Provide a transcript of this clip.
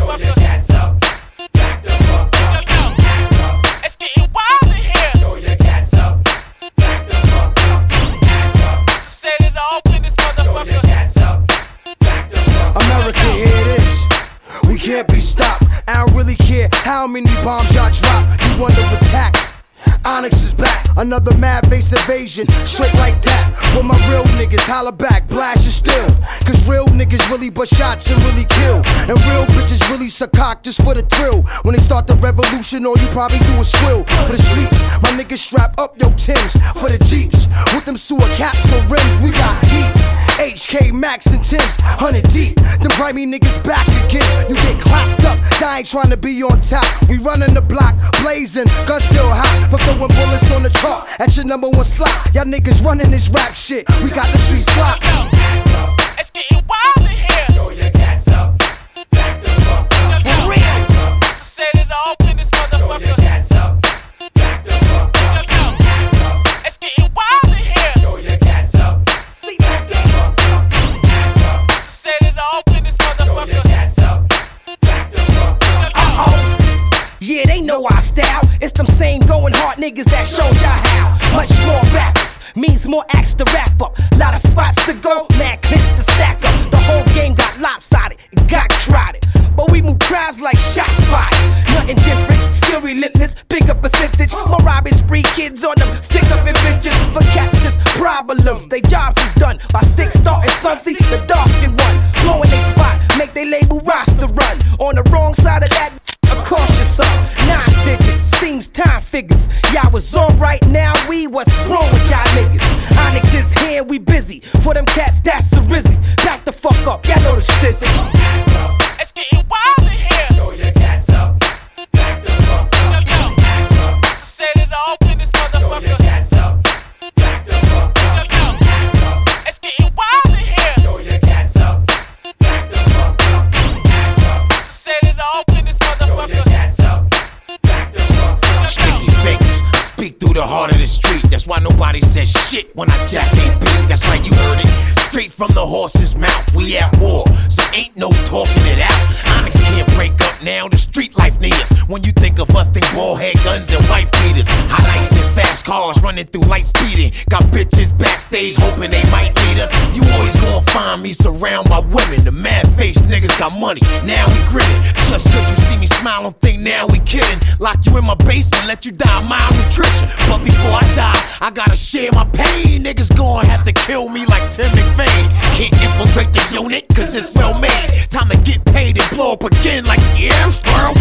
motherfucker. Cats up. Back the fuck up. Yo, it's getting wild in here. Throw your cats up. Back the fuck up. To set it off in this motherfucker. Throw your cats up. Back the fuck up. America, here it is. We can't be stopped. I don't really care how many bombs y'all drop. You under attack. Onyx is back, another mad base invasion, straight like that. With my real niggas, holla back, blast you still. Cause real niggas really bust shots and really kill. And real bitches really suck cock just for the thrill. When they start the revolution, all you probably do is swill. For the streets, my niggas strap up your Timbs. For the Jeeps, with them sewer caps for rims, we got heat. HK, Max, and Timbs, 100 deep. Them grimy niggas back again. You get clapped up, I ain't trying to be on top. We running the block, blazing, guns still hot. For throwing bullets on the chart at your #1 slot. Y'all niggas running this rap shit. We got the streets locked. It's getting wild in here. Throw your cats up. Back the fuck up. For real. To set it off in this motherfucker. Throw your cats up. Back the fuck up. It's getting wild in here. Throw your cats up. Back the fuck up. To set it off in this motherfucker. Throw your cats up. Back the fuck up. Yeah, they know our style. It's them same going hard niggas that showed y'all how. Much more rappers means more acts to wrap up. Lot of spots to go, mad clips to stack up. The whole game got lopsided, it got crowded. But we move crowds like shots fired. Nothing different, still relentless, bigger percentage. More robbing spree kids on them, stick up in bitches. For captures, problems, they jobs is done. By 6 starting Sunset, the dark skin one. Blowing they spot, make they label roster run. On the wrong side of that, a cautious up. 9 digits, seems time figures. Y'all was alright, now what's wrong with y'all niggas? Onyx is here, we busy. For them cats, that's a rizzy. Back the fuck up, y'all know the stizzy. It's getting wild in here. Throw your cats up. Back the fuck up. Yo, to set it off in this motherfucker. Throw your cats up. Back the fuck up. Yo, it's getting wild in here. Throw your cats up. Back the fuck up. To set it off in this motherfucker. Throw your cats up. Back the fuck up. Sticky fingers, I speak through the heart of the street. That's why nobody says shit when I jack they beat. That's right, you heard it. Straight from the horse's mouth, we at war, so ain't no talking it out. Onyx can't break up now, the street life need us. When you think of us, think ball head guns and wife beaters. Highlights and fast cars running through light speeding. Got bitches backstage hoping they might lead us. You always gonna find me surrounded by women. The mad face niggas got money, now we grinning. Just cause you see me smile, don't think now we kidding. Lock you in my basement, let you die of malnutrition. But before I die, I gotta share my pain. Niggas gonna have to kill me like Tim McVeigh. Can't infiltrate the unit, cause it's well made. Time to get paid and blow up again like, yeah, squirrel.